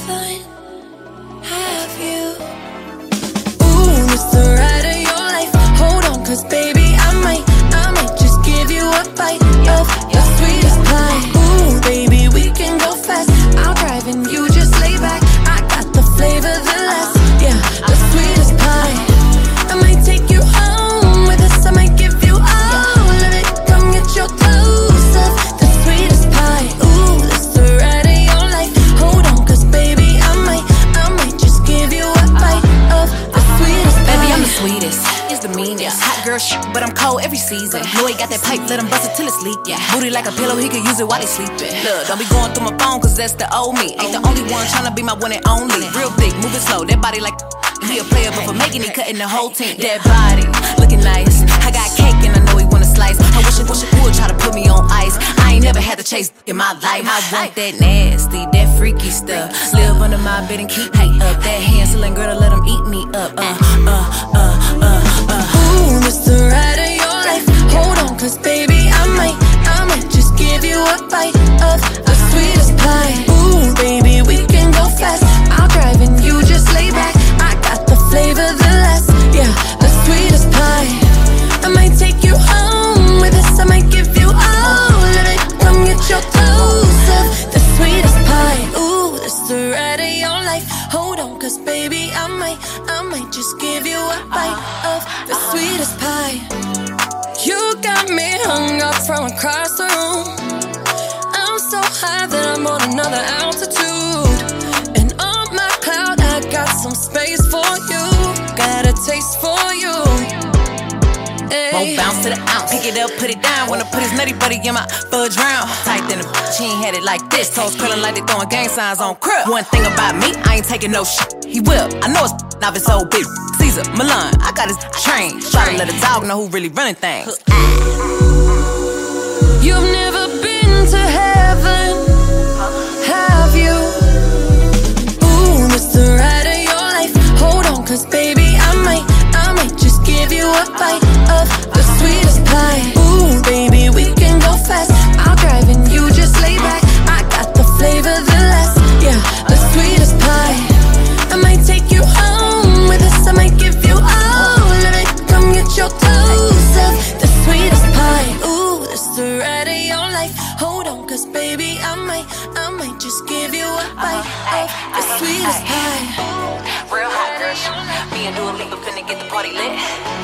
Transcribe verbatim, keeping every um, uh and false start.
heaven. Have you? Ooh, it's the ride of your life. Hold on, cause baby, I might, I might just give you a bite of the sweetest pie. Ooh, baby, we can go fast. I'll drive and you just lay back. I got the flavor, the last, yeah, the sweetest pie. I might take you home with us. I might give you all of it. Come get your dose of the sweetest pie. Ooh, that's the ride of your life. Hold on, cause baby, I might, I might just give you a bite of the sweetest pie. Baby, I'm the sweetest, it's the meanest. Hot girl shit, but I'm cold every season. Know he got that pipe, let him bust it till it's leak. Yeah. Booty like a pillow, he could use it while he sleeping. Look, don't be going through my phone, cause that's the old me. Ain't the only one tryna be my one and only. Real thick, moving slow, that body like he a player, but for making it, cutting the whole team. That body, looking nice. I got cake and I know he wanna slice. I wish it, wish it would try to put me on ice. I ain't never had to chase in my life. I want that nasty, that freaky stuff. Live under my bed and keep me up. That Hansel girl to let him eat me up. Uh, uh, uh, uh, uh. Ooh, it's the ride of your life. Hold on, cause baby, I might, I might just give you a bite of the sweetest pie. Ooh, baby, we can go fast. I'll drive and you just lay back. I got the flavor, the last, yeah, the sweetest pie. I might take you home with us. I might give you all of it. Come get your dose of the sweetest pie. Ooh, that's the ride of your life. Hold on, cause baby, I might, I might just give you a bite of the sweetest pie. You got me hung up from across the room. I'm so high that I'm on another altitude. And on my cloud, I got some space for you. Got a taste for you. Ay. Won't bounce to the ounce, pick it up, put it down. Wanna put his nutty buddy in my fudge round. Tight than a bitch, he ain't had it like this. Toes curling like they throwing gang signs on crib. One thing about me, I ain't taking no shit. He will, I know it's now it's so big. Caesar, Milan, I got his train. Try to let a dog know who really running things. You've never been to heaven, have you? Ooh, it's the ride of your life. Hold on, cause baby, I might, I might just give you a bite of the sweetest pie. Ooh, baby, we can go fast. I'll drive and you just lay back. I got the flavor, the last, yeah, the sweetest pie. I might take you home with us. I might give you all of it. Come get your dose of the sweetest pie. Ooh, that's the ride of your life. Hold on, cause baby, I might, I might just give you a bite of the sweetest pie. Real hot girl, me and Dua Lipa finna get the party lit.